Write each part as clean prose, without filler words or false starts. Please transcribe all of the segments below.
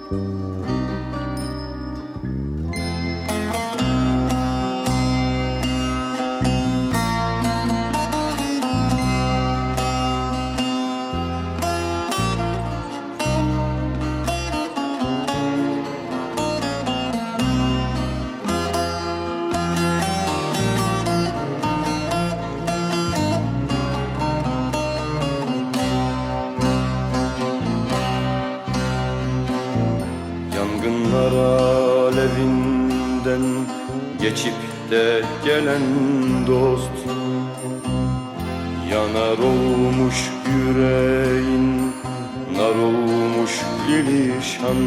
Yangınlar alevinden geçip de gelen dost, yanar olmuş yüreğin, nar olmuş ilişan.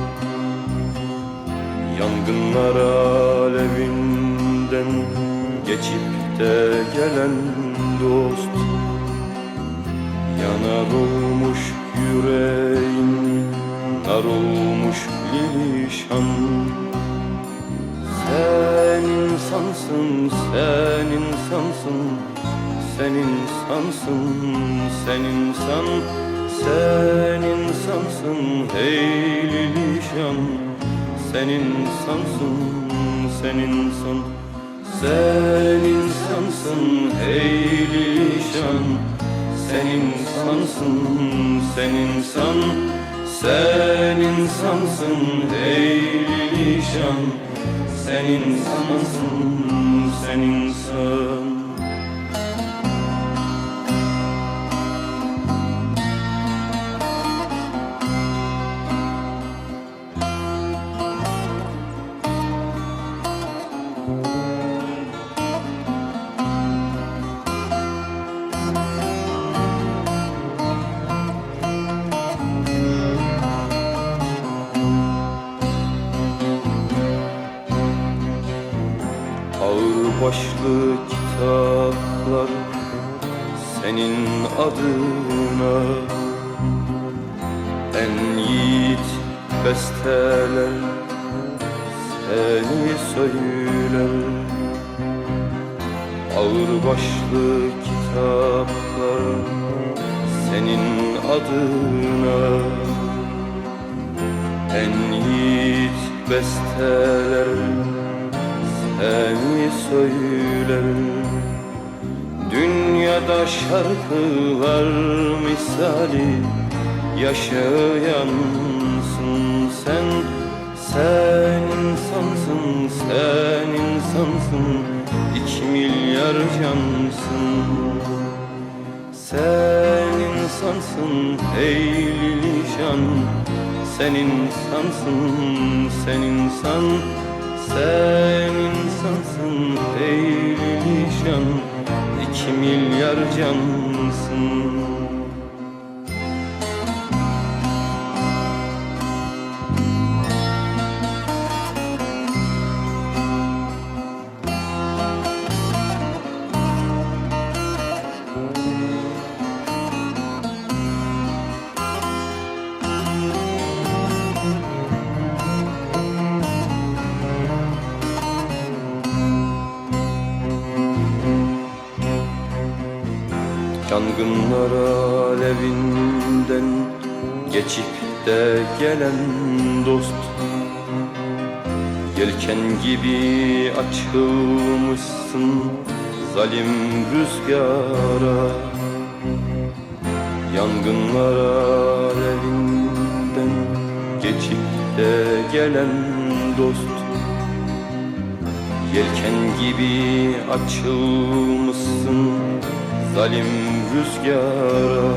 Yangınlar alevinden geçip de gelen dost, yanar olmuş yüreğin, nar olmuş ilişan. Sen insansın, sen insansın, sen insansın, sen insan. Sen insansın hey ilişan, sen insansın, sen insan. Sen insansın hey ilişan, sen insansın, sen insan. Sen insansın ey ilişan, sen insansın, sen insan. Ağırbaşlı kitaplar senin adına, en yiğit besteler seni söyler. Ağırbaşlı kitaplar senin adına, en yiğit besteler seni söyler. Dünyada şarkılar misali yaşayansın sen. Sen insansın, sen insansın, 2 milyar cansın. Sen insansın ey ilişan, sen insansın, sen insan. Sen insansın ey ilişan, 2 milyar cansın. Yangınlar alevinden geçip de gelen dost, yelken gibi açılmışsın zalim rüzgara. Yangınlar alevinden geçip de gelen dost, yelken gibi açılmışsın zalim rüzgara.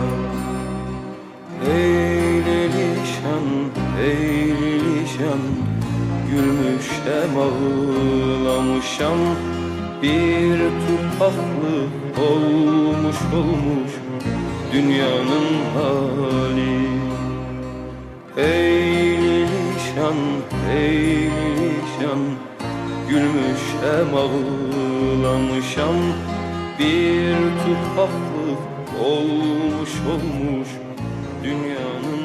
Ey lelişan, ey lelişan, gülmüşem ağlamışam. Bir tufaklık olmuş olmuş dünyanın hali. Ey lelişan, ey lelişan, gülmüşem ağlamışam. Bir tufaklık olmuş olmuş dünyanın